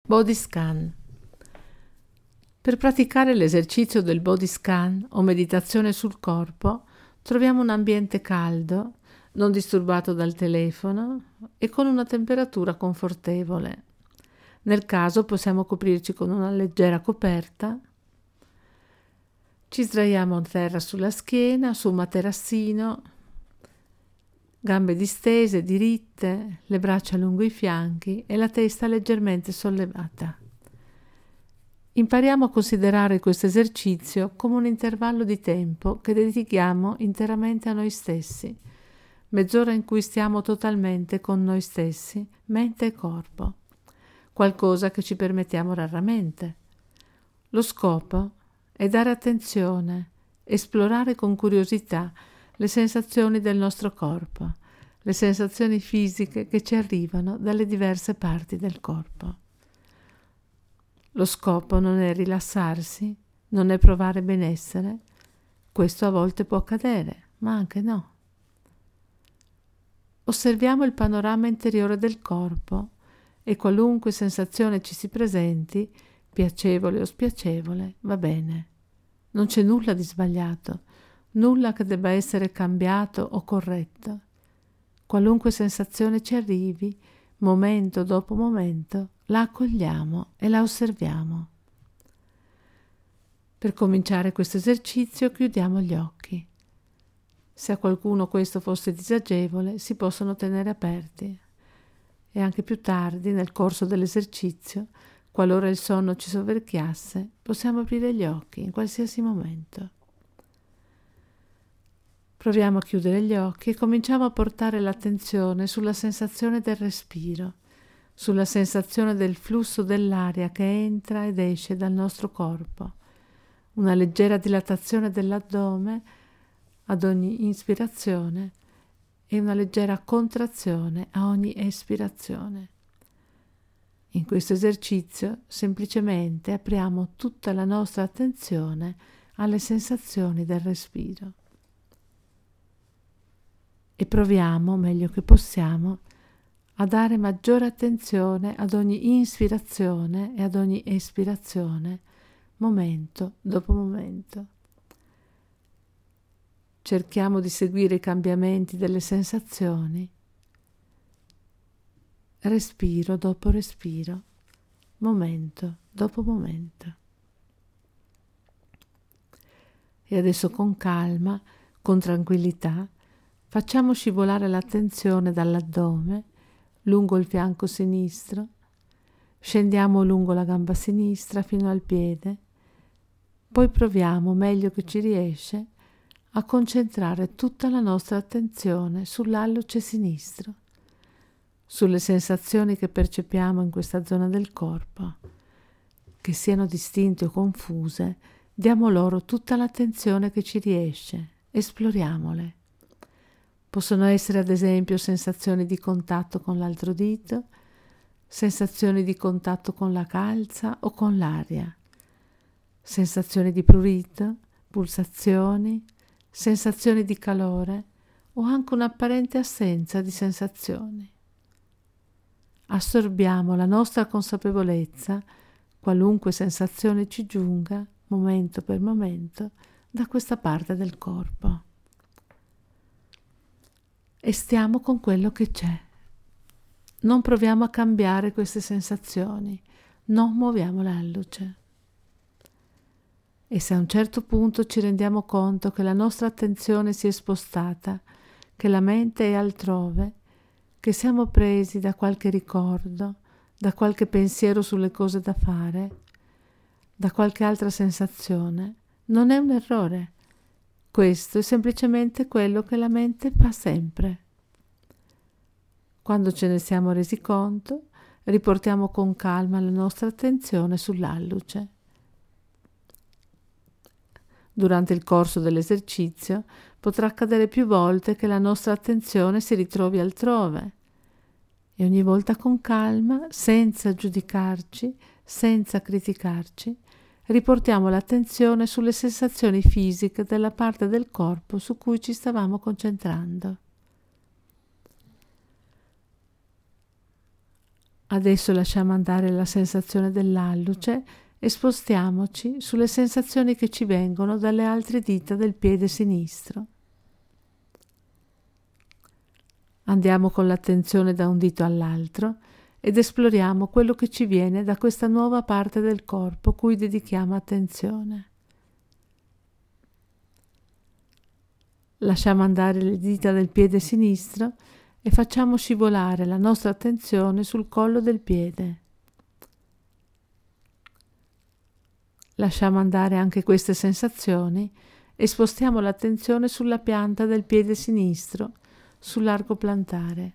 Body scan. Per praticare l'esercizio del body scan o meditazione sul corpo, troviamo un ambiente caldo, non disturbato dal telefono e con una temperatura confortevole. Nel caso possiamo coprirci con una leggera coperta. Ci sdraiamo a terra sulla schiena, su un materassino, gambe distese, diritte, le braccia lungo i fianchi e la testa leggermente sollevata. Impariamo a considerare questo esercizio come un intervallo di tempo che dedichiamo interamente a noi stessi, mezz'ora in cui stiamo totalmente con noi stessi, mente e corpo, qualcosa che ci permettiamo raramente. Lo scopo è dare attenzione, esplorare con curiosità le sensazioni del nostro corpo, le sensazioni fisiche che ci arrivano dalle diverse parti del corpo. Lo scopo non è rilassarsi, non è provare benessere. Questo a volte può accadere, ma anche no. Osserviamo il panorama interiore del corpo e qualunque sensazione ci si presenti, piacevole o spiacevole, va bene. Non c'è nulla di sbagliato, nulla che debba essere cambiato o corretto. Qualunque sensazione ci arrivi, momento dopo momento, la accogliamo e la osserviamo. Per cominciare questo esercizio chiudiamo gli occhi. Se a qualcuno questo fosse disagevole, si possono tenere aperti e anche più tardi, nel corso dell'esercizio, qualora il sonno ci soverchiasse, possiamo aprire gli occhi in qualsiasi momento. Proviamo a chiudere gli occhi e cominciamo a portare l'attenzione sulla sensazione del respiro, sulla sensazione del flusso dell'aria che entra ed esce dal nostro corpo, una leggera dilatazione dell'addome ad ogni inspirazione e una leggera contrazione a ogni espirazione. In questo esercizio semplicemente apriamo tutta la nostra attenzione alle sensazioni del respiro e proviamo, meglio che possiamo, a dare maggiore attenzione ad ogni inspirazione e ad ogni espirazione, momento dopo momento. Cerchiamo di seguire i cambiamenti delle sensazioni, respiro dopo respiro, momento dopo momento. E adesso con calma, con tranquillità, facciamo scivolare l'attenzione dall'addome lungo il fianco sinistro, scendiamo lungo la gamba sinistra fino al piede, poi proviamo, meglio che ci riesce, a concentrare tutta la nostra attenzione sull'alluce sinistro, sulle sensazioni che percepiamo in questa zona del corpo. Che siano distinte o confuse, diamo loro tutta l'attenzione che ci riesce, esploriamole. Possono essere ad esempio sensazioni di contatto con l'altro dito, sensazioni di contatto con la calza o con l'aria, sensazioni di prurito, pulsazioni, sensazioni di calore o anche un'apparente assenza di sensazioni. Assorbiamo la nostra consapevolezza, qualunque sensazione ci giunga, momento per momento, da questa parte del corpo. E stiamo con quello che c'è. Non proviamo a cambiare queste sensazioni, non muoviamo l'alluce. E se a un certo punto ci rendiamo conto che la nostra attenzione si è spostata, che la mente è altrove, che siamo presi da qualche ricordo, da qualche pensiero sulle cose da fare, da qualche altra sensazione, non è un errore. Questo è semplicemente quello che la mente fa sempre. Quando ce ne siamo resi conto, riportiamo con calma la nostra attenzione sull'alluce. Durante il corso dell'esercizio potrà accadere più volte che la nostra attenzione si ritrovi altrove e ogni volta con calma, senza giudicarci, senza criticarci, riportiamo l'attenzione sulle sensazioni fisiche della parte del corpo su cui ci stavamo concentrando. Adesso lasciamo andare la sensazione dell'alluce e spostiamoci sulle sensazioni che ci vengono dalle altre dita del piede sinistro. Andiamo con l'attenzione da un dito all'altro ed esploriamo quello che ci viene da questa nuova parte del corpo cui dedichiamo attenzione. Lasciamo andare le dita del piede sinistro e facciamo scivolare la nostra attenzione sul collo del piede. Lasciamo andare anche queste sensazioni e spostiamo l'attenzione sulla pianta del piede sinistro, sull'arco plantare.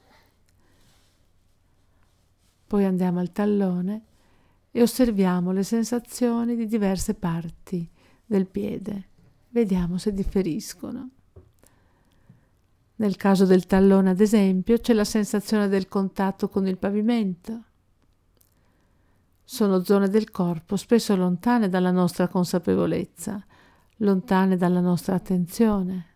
Poi andiamo al tallone e osserviamo le sensazioni di diverse parti del piede. Vediamo se differiscono. Nel caso del tallone, ad esempio, c'è la sensazione del contatto con il pavimento. Sono zone del corpo spesso lontane dalla nostra consapevolezza, lontane dalla nostra attenzione.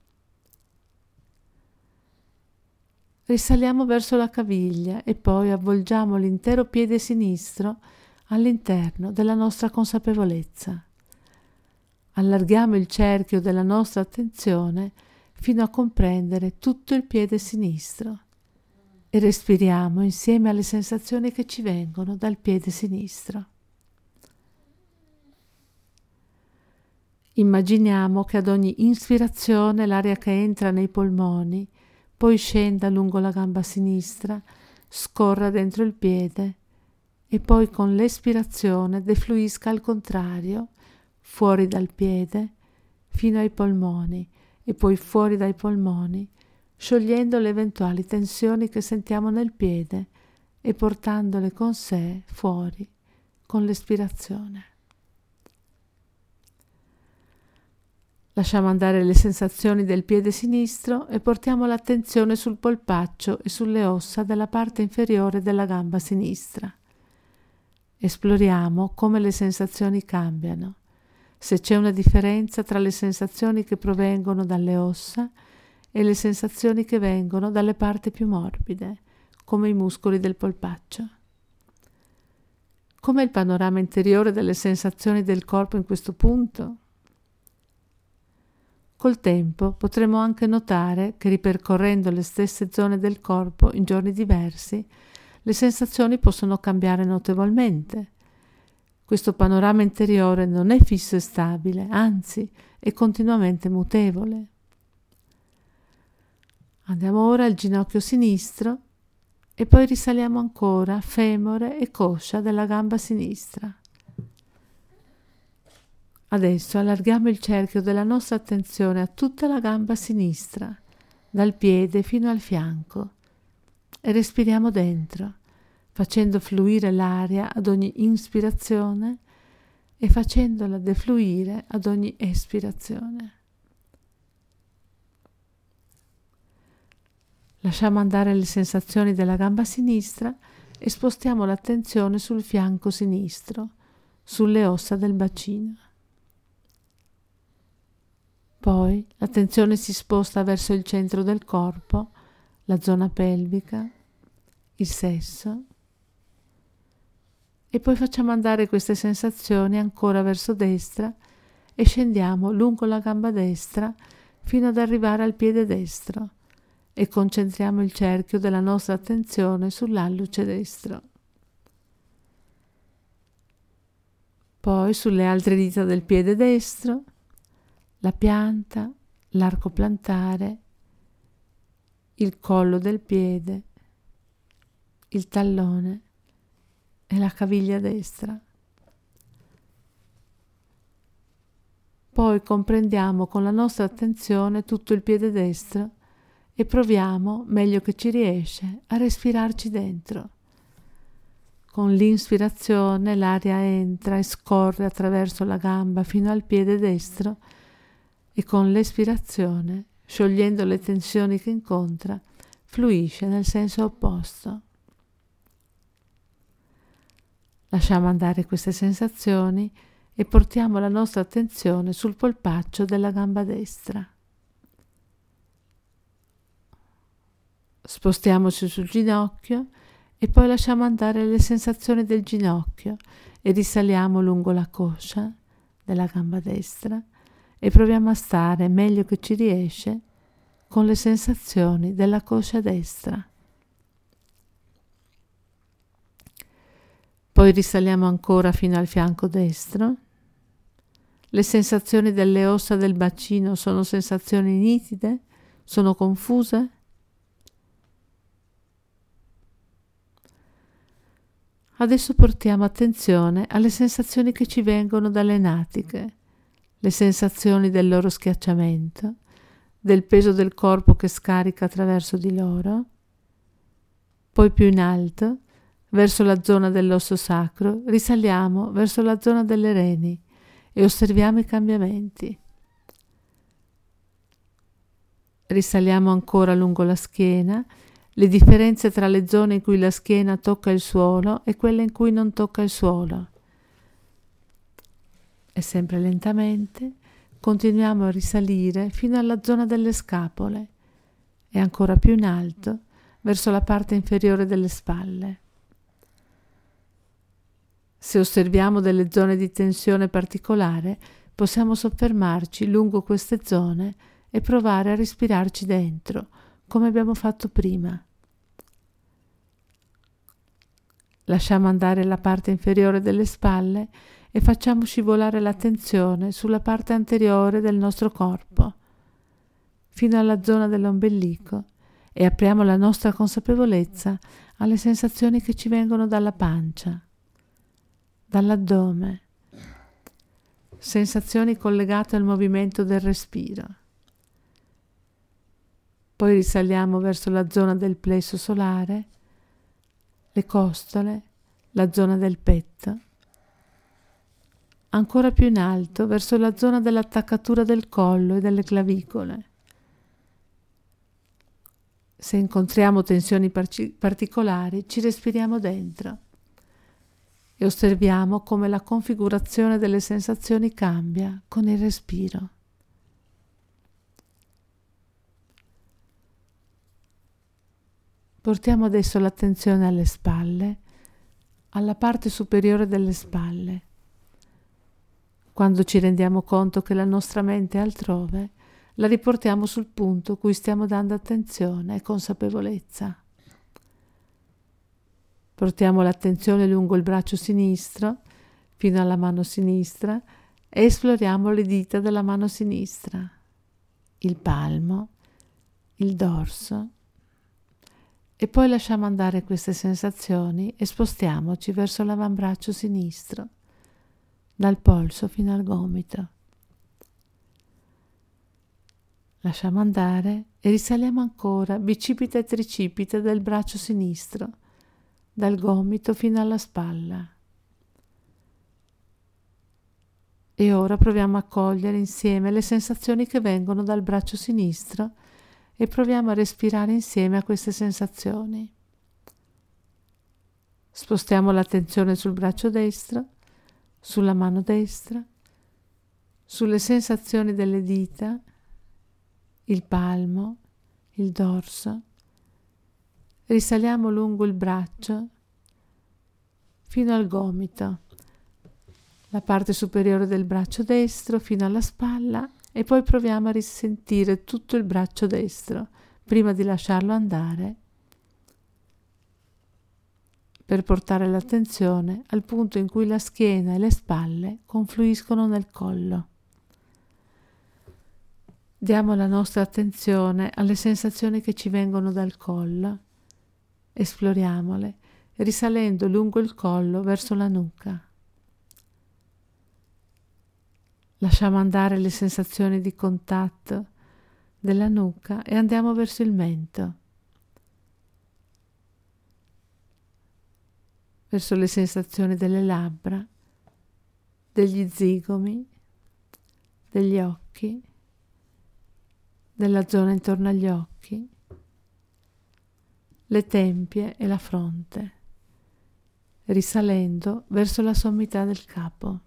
Risaliamo verso la caviglia e poi avvolgiamo l'intero piede sinistro all'interno della nostra consapevolezza. Allarghiamo il cerchio della nostra attenzione fino a comprendere tutto il piede sinistro e respiriamo insieme alle sensazioni che ci vengono dal piede sinistro. Immaginiamo che ad ogni inspirazione l'aria che entra nei polmoni poi scenda lungo la gamba sinistra, scorra dentro il piede e poi con l'espirazione defluisca al contrario, fuori dal piede, fino ai polmoni e poi fuori dai polmoni, sciogliendo le eventuali tensioni che sentiamo nel piede e portandole con sé fuori con l'espirazione. Lasciamo andare le sensazioni del piede sinistro e portiamo l'attenzione sul polpaccio e sulle ossa della parte inferiore della gamba sinistra. Esploriamo come le sensazioni cambiano, se c'è una differenza tra le sensazioni che provengono dalle ossa e le sensazioni che vengono dalle parti più morbide, come i muscoli del polpaccio. Com'è il panorama interiore delle sensazioni del corpo in questo punto? Col tempo potremo anche notare che ripercorrendo le stesse zone del corpo in giorni diversi, le sensazioni possono cambiare notevolmente. Questo panorama interiore non è fisso e stabile, anzi è continuamente mutevole. Andiamo ora al ginocchio sinistro e poi risaliamo ancora femore e coscia della gamba sinistra. Adesso allarghiamo il cerchio della nostra attenzione a tutta la gamba sinistra, dal piede fino al fianco, e respiriamo dentro, facendo fluire l'aria ad ogni inspirazione e facendola defluire ad ogni espirazione. Lasciamo andare le sensazioni della gamba sinistra e spostiamo l'attenzione sul fianco sinistro, sulle ossa del bacino. Poi l'attenzione si sposta verso il centro del corpo, la zona pelvica, il sesso, e poi facciamo andare queste sensazioni ancora verso destra e scendiamo lungo la gamba destra fino ad arrivare al piede destro e concentriamo il cerchio della nostra attenzione sull'alluce destro. Poi sulle altre dita del piede destro, la pianta, l'arco plantare, il collo del piede, il tallone e la caviglia destra. Poi comprendiamo con la nostra attenzione tutto il piede destro e proviamo, meglio che ci riesce, a respirarci dentro. Con l'inspirazione l'aria entra e scorre attraverso la gamba fino al piede destro e con l'espirazione, sciogliendo le tensioni che incontra, fluisce nel senso opposto. Lasciamo andare queste sensazioni e portiamo la nostra attenzione sul polpaccio della gamba destra. Spostiamoci sul ginocchio e poi lasciamo andare le sensazioni del ginocchio e risaliamo lungo la coscia della gamba destra e proviamo a stare meglio che ci riesce con le sensazioni della coscia destra. Poi risaliamo ancora fino al fianco destro. Le sensazioni delle ossa del bacino sono sensazioni nitide? Sono confuse? Adesso portiamo attenzione alle sensazioni che ci vengono dalle natiche, le sensazioni del loro schiacciamento, del peso del corpo che scarica attraverso di loro. Poi più in alto, verso la zona dell'osso sacro, risaliamo verso la zona delle reni e osserviamo i cambiamenti. Risaliamo ancora lungo la schiena, le differenze tra le zone in cui la schiena tocca il suolo e quelle in cui non tocca il suolo. E sempre lentamente continuiamo a risalire fino alla zona delle scapole e ancora più in alto verso la parte inferiore delle spalle. Se osserviamo delle zone di tensione particolare, possiamo soffermarci lungo queste zone e provare a respirarci dentro, come abbiamo fatto prima. Lasciamo andare la parte inferiore delle spalle e facciamo scivolare l'attenzione sulla parte anteriore del nostro corpo, fino alla zona dell'ombelico, e apriamo la nostra consapevolezza alle sensazioni che ci vengono dalla pancia, dall'addome, sensazioni collegate al movimento del respiro. Poi risaliamo verso la zona del plesso solare, le costole, la zona del petto, ancora più in alto verso la zona dell'attaccatura del collo e delle clavicole. Se incontriamo tensioni particolari, ci respiriamo dentro e osserviamo come la configurazione delle sensazioni cambia con il respiro. Portiamo adesso l'attenzione alle spalle, alla parte superiore delle spalle. Quando ci rendiamo conto che la nostra mente è altrove, la riportiamo sul punto cui stiamo dando attenzione e consapevolezza. Portiamo l'attenzione lungo il braccio sinistro, fino alla mano sinistra, e esploriamo le dita della mano sinistra, il palmo, il dorso, e poi lasciamo andare queste sensazioni e spostiamoci verso l'avambraccio sinistro, dal polso fino al gomito. Lasciamo andare e risaliamo ancora bicipite e tricipite del braccio sinistro, dal gomito fino alla spalla. E ora proviamo a cogliere insieme le sensazioni che vengono dal braccio sinistro e proviamo a respirare insieme a queste sensazioni. Spostiamo l'attenzione sul braccio destro, sulla mano destra, sulle sensazioni delle dita, il palmo, il dorso. Risaliamo lungo il braccio fino al gomito, la parte superiore del braccio destro fino alla spalla, e poi proviamo a risentire tutto il braccio destro prima di lasciarlo andare, per portare l'attenzione al punto in cui la schiena e le spalle confluiscono nel collo. Diamo la nostra attenzione alle sensazioni che ci vengono dal collo, esploriamole, risalendo lungo il collo verso la nuca. Lasciamo andare le sensazioni di contatto della nuca e andiamo verso il mento, verso le sensazioni delle labbra, degli zigomi, degli occhi, della zona intorno agli occhi, le tempie e la fronte, risalendo verso la sommità del capo.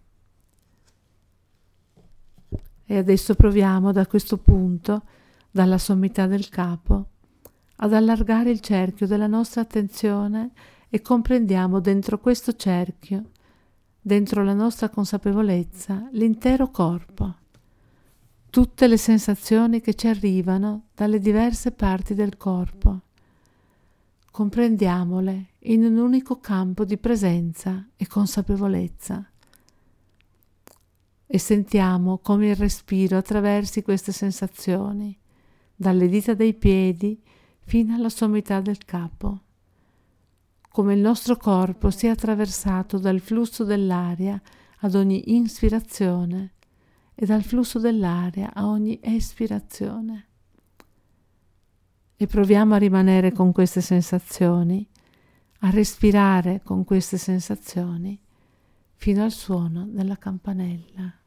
E adesso proviamo da questo punto, dalla sommità del capo, ad allargare il cerchio della nostra attenzione e comprendiamo dentro questo cerchio, dentro la nostra consapevolezza, l'intero corpo, tutte le sensazioni che ci arrivano dalle diverse parti del corpo. Comprendiamole in un unico campo di presenza e consapevolezza e sentiamo come il respiro attraversi queste sensazioni, dalle dita dei piedi fino alla sommità del capo, come il nostro corpo sia attraversato dal flusso dell'aria ad ogni inspirazione e dal flusso dell'aria a ogni espirazione. E proviamo a rimanere con queste sensazioni, a respirare con queste sensazioni fino al suono della campanella.